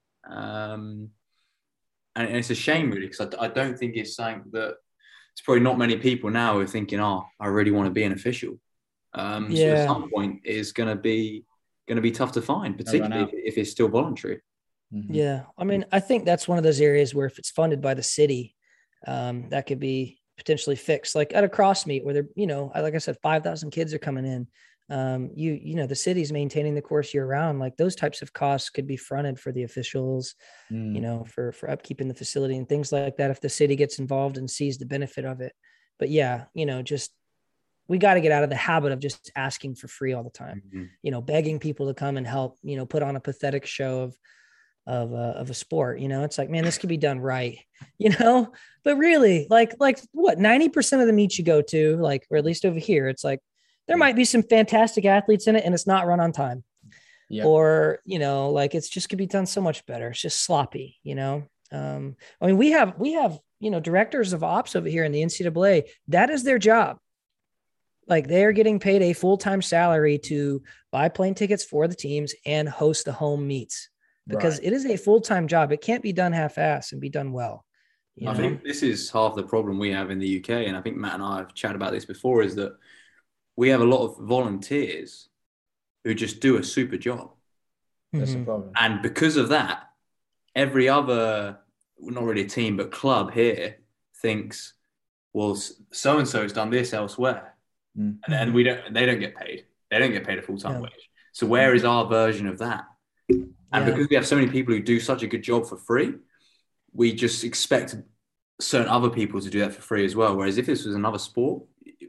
Um, and, and it's a shame, really, because I, I don't think it's something that it's probably not many people now who are thinking, "Oh, I really want to be an official." Um, yeah. So at some point, it's going to be going to be tough to find, particularly if, if it's still voluntary. Mm-hmm. Yeah. I mean, I think that's one of those areas where if it's funded by the city, um, that could be potentially fixed. Like at a cross meet where they're, you know, like I said, five thousand kids are coming in. Um, you, you know, the city's maintaining the course year round. Like those types of costs could be fronted for the officials, mm. you know, for, for upkeep in the facility and things like that. If the city gets involved and sees the benefit of it. But yeah, you know, just, we got to get out of the habit of just asking for free all the time, mm-hmm. you know, begging people to come and help, you know, put on a pathetic show of, of a, of a sport, you know, it's like, man, this could be done right, you know, but really like, like what, ninety percent of the meets you go to, like, or at least over here, it's like, there might be some fantastic athletes in it and it's not run on time yep. or, you know, like it's just could be done so much better. It's just sloppy, you know? Um, I mean, we have, we have, you know, directors of ops over here in the N C double A, that is their job. Like they are getting paid a full-time salary to buy plane tickets for the teams and host the home meets. Because right. it is a full-time job. It can't be done half-assed and be done well. You know? I think this is half the problem we have in the U K. And I think Matt and I have chatted about this before, is that we have a lot of volunteers who just do a super job. That's mm-hmm. the problem. And because of that, every other, well, not really a team, but club here thinks, well, so-and-so has done this elsewhere. Mm-hmm. And then we don't, they don't get paid. They don't get paid a full-time yeah. wage. So where is our version of that? And yeah. because we have so many people who do such a good job for free, we just expect certain other people to do that for free as well. Whereas if this was another sport,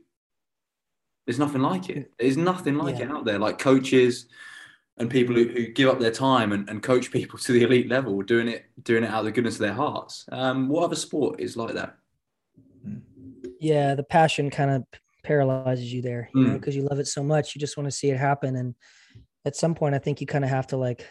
there's nothing like it. There's nothing like yeah. it out there. Like coaches and people who, who give up their time and, and coach people to the elite level, doing it doing it out of the goodness of their hearts. Um, what other sport is like that? Yeah, the passion kind of paralyzes you there, you mm. know, because you love it so much. You just want to see it happen. And at some point, I think you kind of have to like,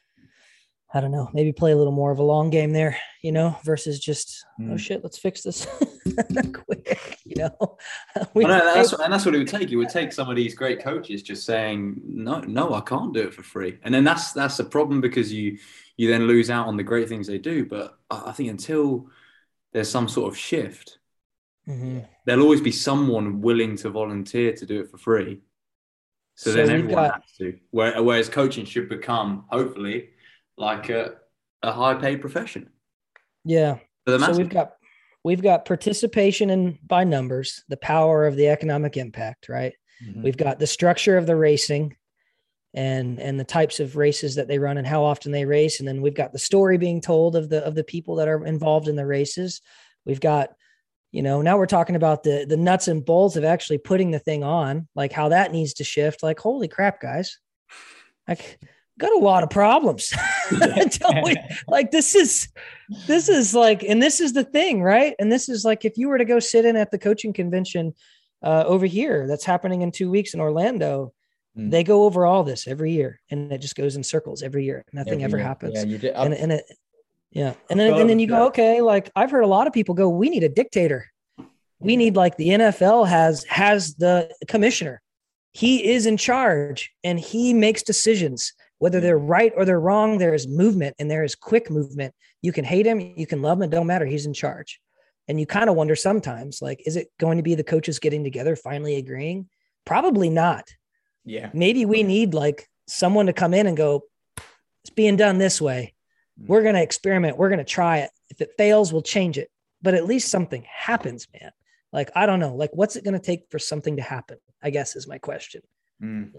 I don't know, maybe play a little more of a long game there, you know, versus just, mm. oh shit, let's fix this quick, you know. we, well, no, that's, and that's what it would take. It would take some of these great coaches just saying, no, no, I can't do it for free. And then that's that's a problem because you you then lose out on the great things they do. But I think until there's some sort of shift, mm-hmm. there'll always be someone willing to volunteer to do it for free. So, so then everyone got... has to. Whereas coaching should become, hopefully, like a, a high paid profession. Yeah. So we've got we've got participation in by numbers, the power of the economic impact, right? Mm-hmm. We've got the structure of the racing and and the types of races that they run and how often they race. And then we've got the story being told of the of the people that are involved in the races. We've got, you know, now we're talking about the the nuts and bolts of actually putting the thing on, like how that needs to shift. Like, holy crap, guys. Like got a lot of problems. we, like this is, this is like, and this is the thing, right? And this is like, if you were to go sit in at the coaching convention uh, over here, that's happening in two weeks in Orlando, mm. they go over all this every year and it just goes in circles every year. Nothing every ever year. happens. Yeah, you did. And, and it, yeah. And then, and then you go, okay, like I've heard a lot of people go, we need a dictator. We need like the N F L has, has the commissioner. He is in charge and he makes decisions. Whether they're right or they're wrong, there is movement and there is quick movement. You can hate him, you can love him, it don't matter. He's in charge. And you kind of wonder sometimes, like, is it going to be the coaches getting together, finally agreeing? Probably not. Yeah. Maybe we need like someone to come in and go, it's being done this way. We're going to experiment. We're going to try it. If it fails, we'll change it. But at least something happens, man. Like, I don't know, like, what's it going to take for something to happen? I guess is my question. Mm.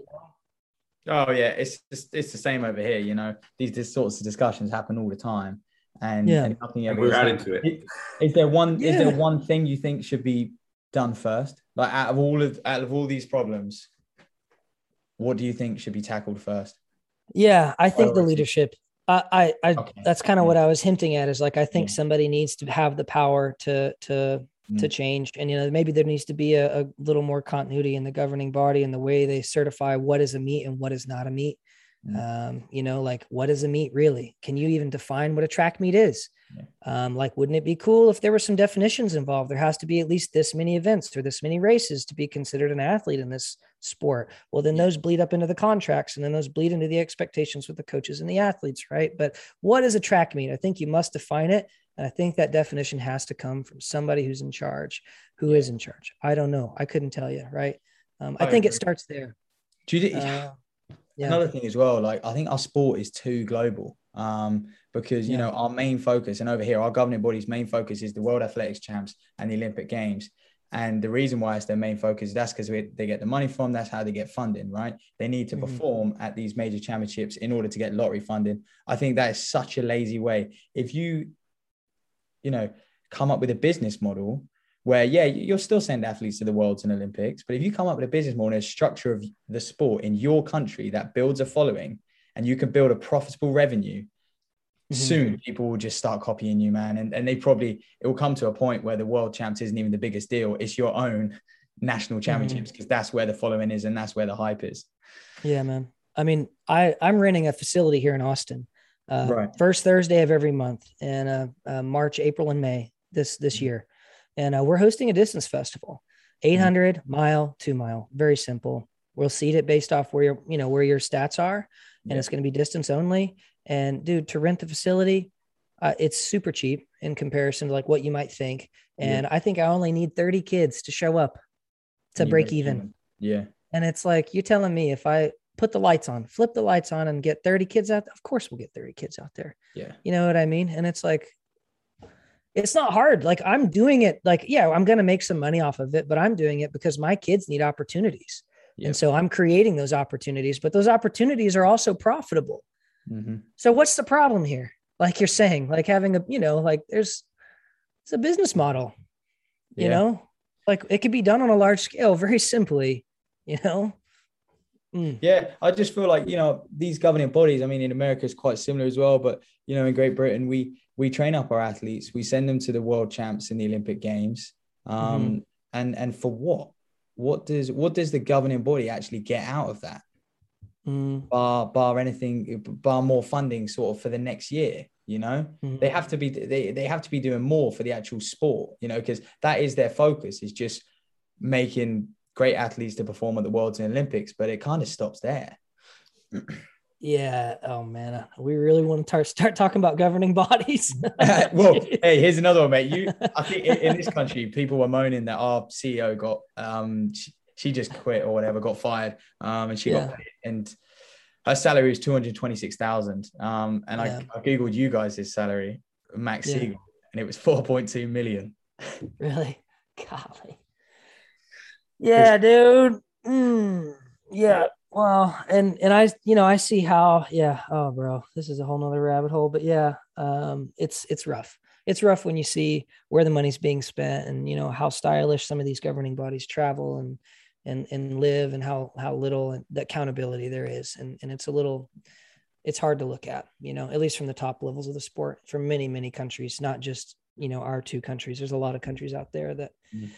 Oh yeah. It's just, it's the same over here. You know, these, these sorts of discussions happen all the time. And, yeah. and nothing ever We're adding to it. Is, is there one, Yeah. is there one thing you think should be done first? Like out of all of, out of all these problems, what do you think should be tackled first? Yeah. I think the Priority. leadership, I, I, I Okay. that's kind of what I was hinting at is like, I think Yeah. somebody needs to have the power to, to, to Mm. change. And, you know, maybe there needs to be a, a little more continuity in the governing body and the way they certify what is a meet and what is not a meet. Mm. Um, you know, like, what is a meet really? Can you even define what a track meet is? Yeah. Um, like, wouldn't it be cool if there were some definitions involved? There has to be at least this many events or this many races to be considered an athlete in this sport. Well, then Yeah. those bleed up into the contracts, and then those bleed into the expectations with the coaches and the athletes, right? But what is a track meet? I think you must define it. And I think that definition has to come from somebody who's in charge. Who is in charge? I don't know. I couldn't tell you, right? Um, I I think it agree. starts there. Do you, Uh, yeah. Another thing as well, like I think our sport is too global um, because, you Yeah. know, our main focus, and over here, our governing body's main focus is the World Athletics Champs and the Olympic Games. And the reason why it's their main focus, that's because they get the money from, that's how they get funding, right? They need to Mhm. perform at these major championships in order to get lottery funding. I think that is such a lazy way. If you, you know, come up with a business model where, yeah, you'll still send athletes to the Worlds and Olympics, but if you come up with a business model and a structure of the sport in your country that builds a following and you can build a profitable revenue, Mhm. soon people will just start copying you, man. And, and they probably, it will come to a point where the World Champs isn't even the biggest deal. It's your own national championships because that's where the following is and that's where the hype is. Yeah, man. I mean, I, I'm renting a facility here in Austin, uh, Right. first Thursday of every month in uh, uh, March, April, and May this, this Mhm. year. And uh, we're hosting a distance festival, eight hundred mile, two mile, very simple. We'll seed it based off where your, you know, where your stats are, and Yeah. it's going to be distance only. And dude, to rent the facility, uh, it's super cheap in comparison to like what you might think. And I think I only need thirty kids to show up to You break break even. even. Yeah. And it's like, you're telling me if I put the lights on, flip the lights on and get thirty kids out, of course we'll get thirty kids out there. Yeah. You know what I mean? And it's like, it's not hard. Like I'm doing it like, yeah, I'm going to make some money off of it, but I'm doing it because my kids need opportunities. Yep. And so I'm creating those opportunities, but those opportunities are also profitable. Mm-hmm. So what's the problem here? Like you're saying, like having a, you know, like there's, it's a business model, you Yeah. know, like it could be done on a large scale, very simply, you know? Mm. Yeah, I just feel like, you know, these governing bodies, I mean, in America it's quite similar as well, but, you know, in Great Britain, we we train up our athletes, we send them to the world champs in the Olympic Games. Um, Mm-hmm. and, and for what? What does what does the governing body actually get out of that? Mm. Bar, bar anything, bar more funding sort of for the next year, you know? Mhm. They have to be, they, they have to be doing more for the actual sport, you know, because that is their focus, is just making great athletes to perform at the Worlds and Olympics, but it kind of stops there. Yeah. Oh man, uh, we really want to tar- start talking about governing bodies. Well, hey, here's another one, mate. You, I think in, in this country, people were moaning that our C E O got, um, she, she just quit or whatever, got fired, um, and she Yeah. got paid, and her salary is two hundred twenty-six thousand. Um, and Yeah. I, I googled you guys' salary, Max Yeah. Siegel, and it was four point two million. Really? Golly. Yeah, dude. Mm, yeah. Well, and and I, you know, I see how, yeah. Oh, bro, this is a whole nother rabbit hole. But yeah, um, it's it's rough. It's rough when you see where the money's being spent, and you know how stylish some of these governing bodies travel and and and live, and how how little the accountability there is, and and it's a little, it's hard to look at, you know, at least from the top levels of the sport, for many many countries, not just, you know, our two countries. There's a lot of countries out there that. Mm.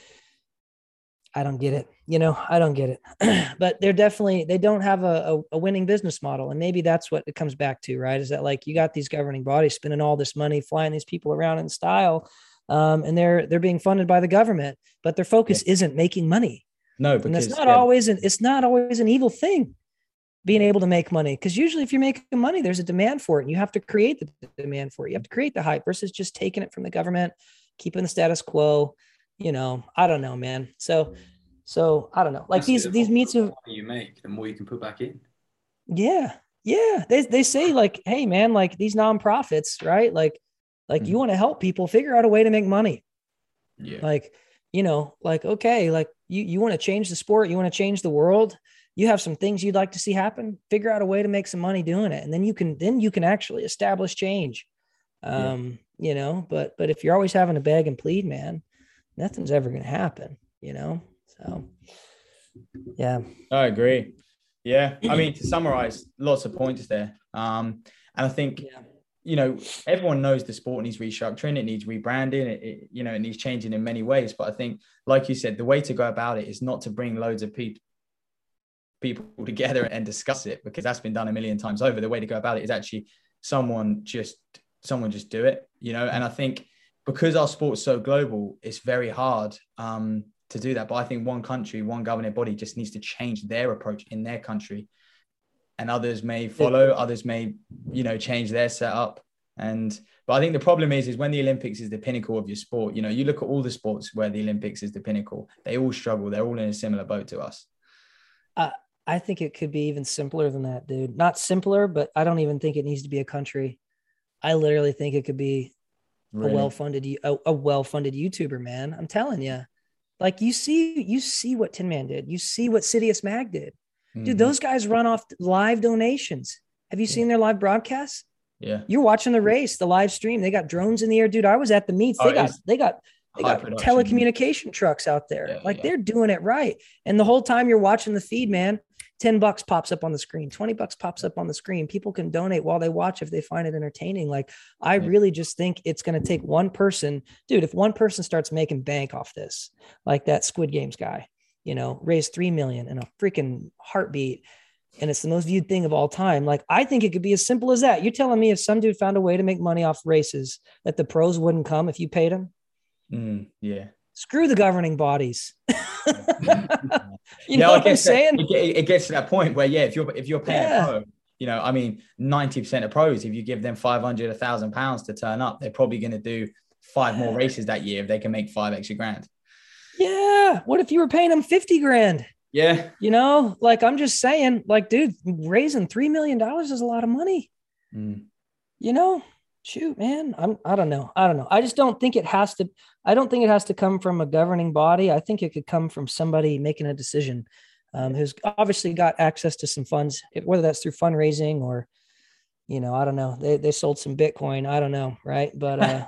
I don't get it. You know, I don't get it, but they're definitely, they don't have a, a, a winning business model. And maybe that's what it comes back to, right? Is that like, you got these governing bodies spending all this money, flying these people around in style. Um, and they're, they're being funded by the government, but their focus Yeah. isn't making money. No, And because that's not yeah, always an, it's not always an evil thing, being able to make money. Cause usually if you're making money, there's a demand for it and you have to create the demand for it. You have to create the hype versus just taking it from the government, keeping the status quo. You know, I don't know, man. So, so I don't know. Like That's these it. these meets The of more you make, the more you can put back in. yeah, yeah. They they say like, hey, man, like these nonprofits, right? Like, like Mm-hmm. you want to help people, figure out a way to make money. Yeah. Like, you know, like, okay, like you, you want to change the sport, you want to change the world. You have some things you'd like to see happen, figure out a way to make some money doing it. And then you can, then you can actually establish change. Um, yeah. You know, but, but if you're always having to beg and plead, man, nothing's ever going to happen, you know? So yeah. I agree. Yeah. I mean, to summarize, lots of points there. Um, and I think, Yeah. you know, everyone knows the sport needs restructuring, it needs rebranding, it, it, you know, it needs changing in many ways. But I think, like you said, the way to go about it is not to bring loads of people people together and discuss it, because that's been done a million times over. The way to go about it is actually someone just someone just do it, you know. And I think because our sport's so global, it's very hard um, to do that. But I think one country, one governing body just needs to change their approach in their country, and others may follow, others may, you know, change their setup. And but I think the problem is, is when the Olympics is the pinnacle of your sport, you know, you look at all the sports where the Olympics is the pinnacle, they all struggle. They're all in a similar boat to us. Uh, I think it could be even simpler than that, dude. Not simpler, but I don't even think it needs to be a country. I literally think it could be Really? a well-funded, a, a well-funded YouTuber, man. I'm telling you, like you see, you see what Tin Man did. You see what Sidious Mag did. Dude, Mm-hmm. those guys run off live donations. Have you seen their live broadcasts? Yeah. You're watching the race, the live stream. They got drones in the air, dude. I was at the meets. They Oh, got, it's they got, they high got production. telecommunication trucks out there. Yeah, like yeah. they're doing it right. And the whole time you're watching the feed, man, ten bucks pops up on the screen, twenty bucks pops up on the screen. People can donate while they watch if they find it entertaining. Like, I Yeah. really just think it's going to take one person, dude. If one person starts making bank off this, like that Squid Games guy, you know, raised three million in a freaking heartbeat, and it's the most viewed thing of all time. Like, I think it could be as simple as that. You're telling me if some dude found a way to make money off races, that the pros wouldn't come if you paid them? Mm, yeah. Screw the governing bodies. you Yeah, know I what I'm guess that- saying? It, get- it gets to that point where, yeah, if you're if you're paying Yeah. a pro, you know, I mean, ninety percent of pros, if you give them five hundred, a thousand pounds to turn up, they're probably going to do five more races that year if they can make five extra grand. Yeah. What if you were paying them fifty grand? Yeah. You know, like, I'm just saying, like, dude, raising three million dollars is a lot of money. Mm. You know, shoot, man, I'm, I don't know. I don't know. I just don't think it has to, I don't think it has to come from a governing body. I think it could come from somebody making a decision um, who's obviously got access to some funds, whether that's through fundraising or, you know, I don't know. They, they sold some Bitcoin. I don't know. Right. But uh,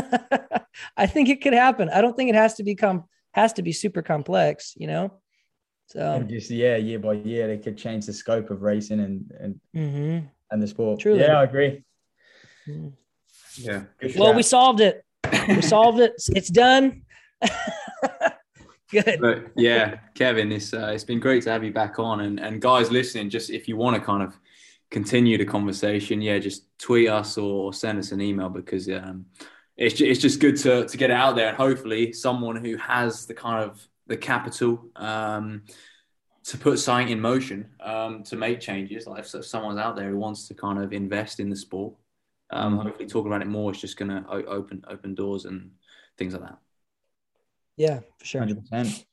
I think it could happen. I don't think it has to become, has to be super complex, you know? So And just, yeah, year by year, they could change the scope of racing and and, mm-hmm. and the sport. Truly. Yeah, I agree. Mm. Yeah. Good Well, shout. we solved it. We solved it. It's done. Good. But yeah, Kevin, it's uh, it's been great to have you back on. And and guys listening, just if you want to kind of continue the conversation, yeah, just tweet us or send us an email, because um, it's just, it's just good to to get it out there, and hopefully someone who has the kind of the capital um, to put something in motion um, to make changes. Like if someone's out there who wants to kind of invest in the sport, um, Mm-hmm. hopefully talking about it more is just going to open open doors and things like that. Yeah, for sure. one hundred percent.